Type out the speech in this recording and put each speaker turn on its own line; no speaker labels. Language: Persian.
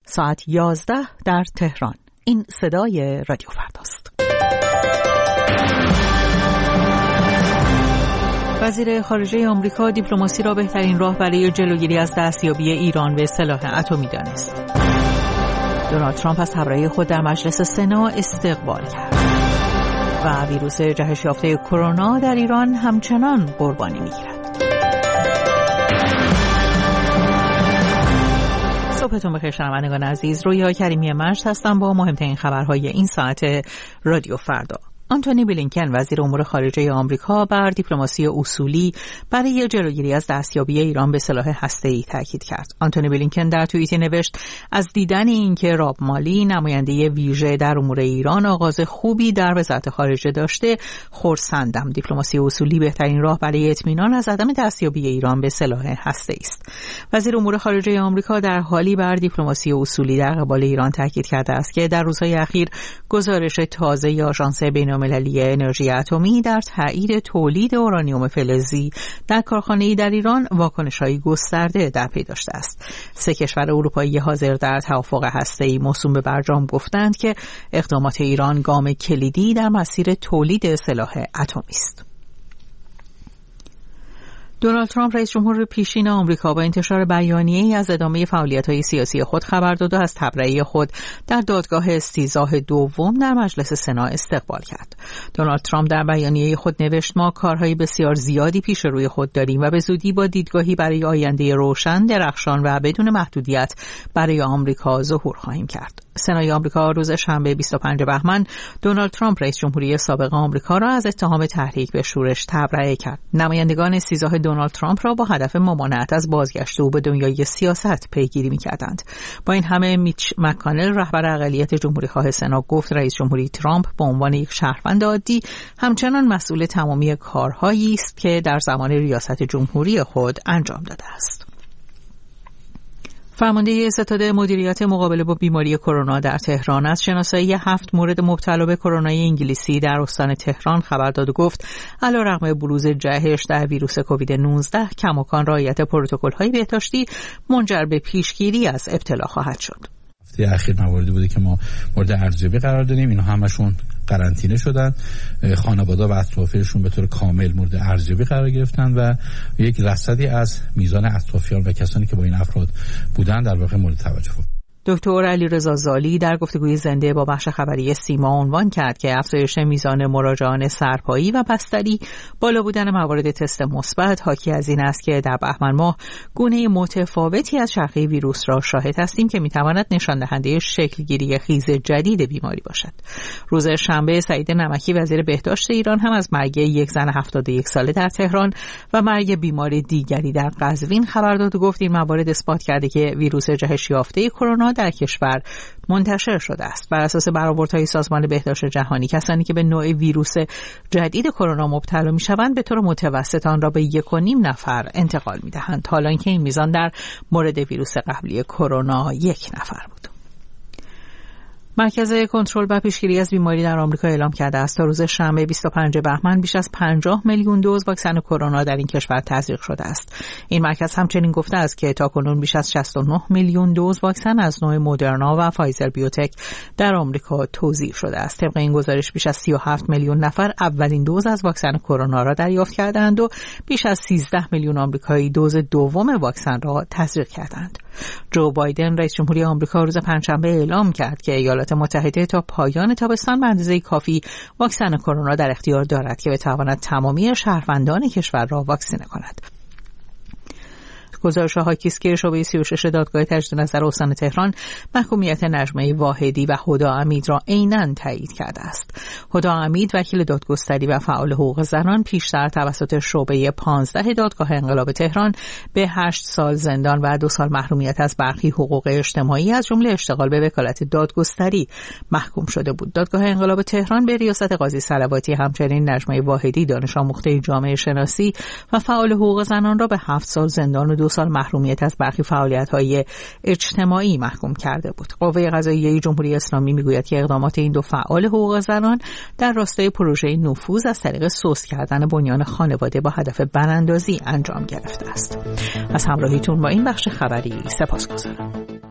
ساعت 11 در تهران. این صدای رادیو فرداست. وزیر خارجه آمریکا دیپلماسی را بهترین راه برای جلوگیری از دستیابی ایران به سلاح اتمی دانست. دونالد ترامپ از تبرئه خود در مجلس سنا استقبال کرد. و ویروس جهش یافته کرونا در ایران همچنان قربانی می‌گیرد. صبحتون بخیر شنوندگان عزیز. رویا کریمی مجد هستم با مهمترین خبرهای این ساعت رادیو فردا. آنتونی بلینکن وزیر امور خارجه آمریکا بر دیپلماسی اصولی برای جلوگیری از دستیابی ایران به سلاح هسته‌ای تاکید کرد. آنتونی بلینکن در توییتی نوشت از دیدن اینکه راب مالی نماینده ویژه در امور ایران آغاز خوبی در وزارت خارجه داشته خرسندم. دیپلماسی اصولی بهترین راه برای اطمینان از عدم دستیابی ایران به سلاح هسته‌ای است. وزیر امور خارجه آمریکا در حالی بر دیپلماسی اصولی در قبال ایران تاکید کرده است که در روزهای اخیر گزارش تازه آژانس بین‌المللی انرژی اتمی در تایید تولید اورانیوم فلزی در کارخانه‌ای در ایران واکنش‌های گسترده در پی داشته است. 3 کشور اروپایی حاضر در توافق هسته‌ای موسوم به برجام گفتند که اقدامات ایران گام کلیدی در مسیر تولید سلاح اتمی است. دونالد ترامپ رئیس جمهور پیشین آمریکا با انتشار بیانیه‌ای از ادامه فعالیت‌های سیاسی خود خبر داد و از تبرئه خود در دادگاه استیضاح دوم در مجلس سنا استقبال کرد. دونالد ترامپ در بیانیه خود نوشت ما کارهای بسیار زیادی پیش روی خود داریم و به زودی با دیدگاهی برای آینده روشن، درخشان و بدون محدودیت برای آمریکا ظهور خواهیم کرد. سنای آمریکا روز شنبه 25 بهمن دونالد ترامپ رئیس جمهوری سابق آمریکا را از اتهام تحریک به شورش تبرئه کرد. نمایندگان استیضاح دونالد ترامپ را با هدف ممانعت از بازگشت او به دنیای سیاست پیگیری می‌کردند. با این همه میچ مک‌کانل رهبر اقلیت جمهوری‌خواه سنا گفت رئیس جمهوری ترامپ به عنوان یک شهروند عادی همچنان مسئول تمامی کارهایی است که در زمان ریاست جمهوری خود انجام داده است. فرمانده ستاد مدیریت مقابله با بیماری کرونا در تهران از شناسایی 7 مورد مبتلا به کرونا انگلیسی در استان تهران خبر داد و گفت علیرغم بروز جهش در ویروس کووید 19 کماکان رعایت پروتکل‌های بهداشتی منجر به پیشگیری از ابتلا خواهد شد.
هفته اخیر مواردی بوده که ما مورد ارزیابی قرار دادیم، اینا همشون قرنطینه شدن، خانواده و اطرافیانشون به طور کامل مورد ارزیابی قرار گرفتن و یک رصدی از میزان اطرافیان و کسانی که با این افراد بودن در واقع مورد توجه بود.
دکتر علیرضا زالی در گفتگوی زنده با بخش خبری سیما عنوان کرد که افزایش میزان مراجعان سرپایی و بستری، بالا بودن موارد تست مثبت حاکی از این است که در بهمن ماه گونه متفاوتی از چرخه ویروس را شاهد هستیم که میتواند نشان دهنده شکلگیری خیز جدید بیماری باشد. روز شنبه سعید نمکی وزیر بهداشت ایران هم از مرگ یک زن 71 ساله در تهران و مرگ بیمار دیگری در قزوین خبر داد و گفت این موارد اثبات کرده که ویروس جهش یافته کرونا در کشور منتشر شده است. بر اساس برآوردهای سازمان بهداشت جهانی کسانی که به نوع ویروس جدید کرونا مبتلا می‌شوند به طور متوسط آن را به 1.5 نفر انتقال می‌دهند، حالا که این میزان در مورد ویروس قبلی کرونا 1 نفر بود. مرکز کنترل و پیشگیری از بیماری در آمریکا اعلام کرده است تا روز شنبه 25 بهمن بیش از 50 میلیون دوز واکسن کرونا در این کشور تزریق شده است. این مرکز همچنین گفته است که تاکنون بیش از 69 میلیون دوز واکسن از نوع مدرنا و فایزر بیوتک در آمریکا توزیع شده است. طبق این گزارش بیش از 37 میلیون نفر اولین دوز از واکسن کرونا را دریافت کردند و بیش از 13 میلیون آمریکایی دوز دوم واکسن را تزریق کردند. جو بایدن رئیس جمهوری آمریکا روز پنجشنبه اعلام کرد که ایالات متحده تا پایان تابستان به اندازه کافی واکسن کرونا در اختیار دارد که بتواند تمامی شهروندان کشور را واکسینه کند. گزارش حاکی است که شعبه 36 دادگاه تجدید نظر استان تهران محکومیت نجمه واحدی و هدی امید را عیناً تایید کرده است. هدی امید وکیل دادگستری و فعال حقوق زنان پیشتر توسط شعبه 15 دادگاه انقلاب تهران به 8 سال زندان و 2 سال محرومیت از برخی حقوق اجتماعی از جمله اشتغال به وکالت دادگستری محکوم شده بود. دادگاه انقلاب تهران به ریاست قاضی صلواتی همچنین نجمه واحدی دانش آموخته جامعه شناسی و فعال حقوق زنان را به 7 سال زندان و 2 سال محرومیت از برخی فعالیت‌های اجتماعی محکوم کرده بود. قوه قضاییه جمهوری اسلامی میگوید که اقدامات این دو فعال حقوق زنان در راستای پروژه نفوذ از طریق سوس کردن بنیان خانواده با هدف براندازی انجام گرفته است. از همراهیتون با این بخش خبری سپاسگزارم.